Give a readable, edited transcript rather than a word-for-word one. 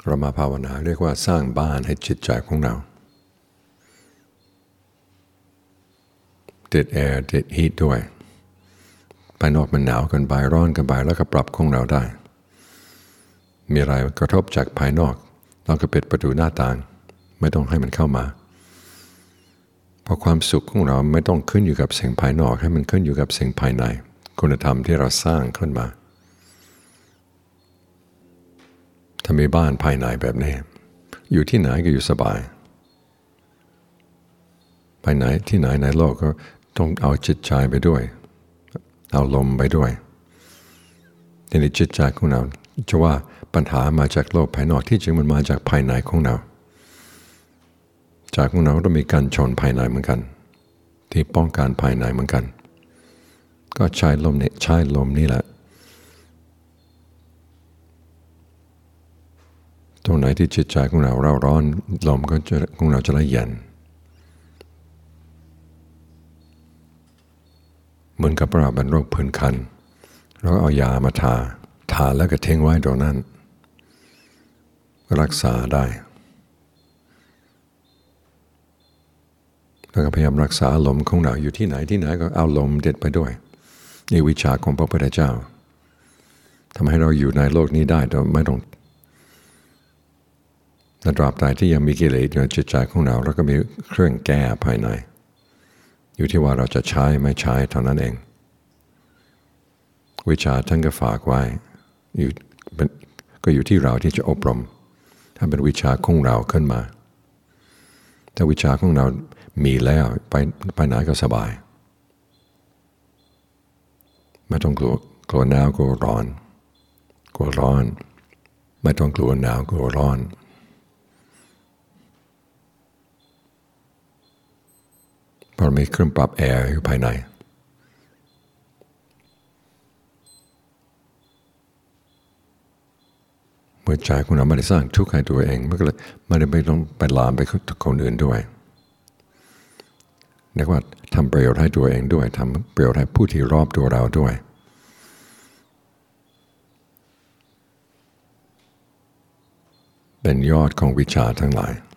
เรามาภาวนาเรียกว่าสร้างบ้านให้จิตใจของเราติดแอร์ติดฮีทด้วยภายนอกมันหนาวกันไปร้อนกันไปแล้วก็ปรับของเราได้มีอะไรกระทบจากภายนอกเราก็ปิดประตูหน้าต่างไม่ต้องให้มันเข้ามาเพราะความสุขของเราไม่ต้องขึ้นอยู่กับสิ่งภายนอกให้มันขึ้นอยู่กับสิ่งภายในคุณธรรมที่เราสร้างขึ้นมาถ้ามีบ้านภายในแบบนี้อยู่ที่ไหนก็อยู่สบายไปไหนที่ไหนในโลกก็ต้องเอาจิตใจไปด้วยเอาลมไปด้วยในจิตใจของเราจะว่าปัญหามาจากโลกภายนอกที่จริงมันมาจากภายในของเราจากของเราต้องมีการชนภายในเหมือนกันที่ป้องกันภายในเหมือนกันก็ใช้ลมนี่แหละตรงไหนที่จิตใจของเราร้อนลมก็จะของเราจะละเย็นเหมือนกับเราเป็นโรคผื่นคันเราเอายามาทาแล้วก็ทิ้งไว้ตรงนั้นรักษาได้แล้วก็พยายามรักษาลมของเราอยู่ที่ไหนก็เอาลมเด็ดไปด้วยนี่วิชาของพระพุทธเจ้าทำให้เราอยู่ในโลกนี้ได้โดยไม่ต้องตราบใดที่ยังมีกิเลสอยู่ในจิตใจของเราแล้วก็มีเครื่องแก้ภายในอยู่ที่ว่าเราจะใช้ไม่ใช้เท่านั้นเองวิชาท่านก็ฝากไว้ก็อยู่ที่เราที่จะอบรมถ้าเป็นวิชาของเราขึ้นมาถ้าวิชาของเรามีแล้วไปไหนก็สบายไม่ต้องกลัวหนาวกลัวร้อนไม่ต้องกลัวหนาวกลัวร้อนเพราะมีเครื่องปรับแอร์อยู่ภายในเมื่อใจของเราไม่ได้สร้างทุกข์ให้ตัวเองมันก็เลยไม่ได้ต้องไปลามไปคนอื่นด้วยเรียกว่าทำประโยชน์ให้ตัวเองด้วยทำประโยชน์ให้ผู้ที่รอบตัวเราด้วยเป็นยอดของวิชาทั้งหลาย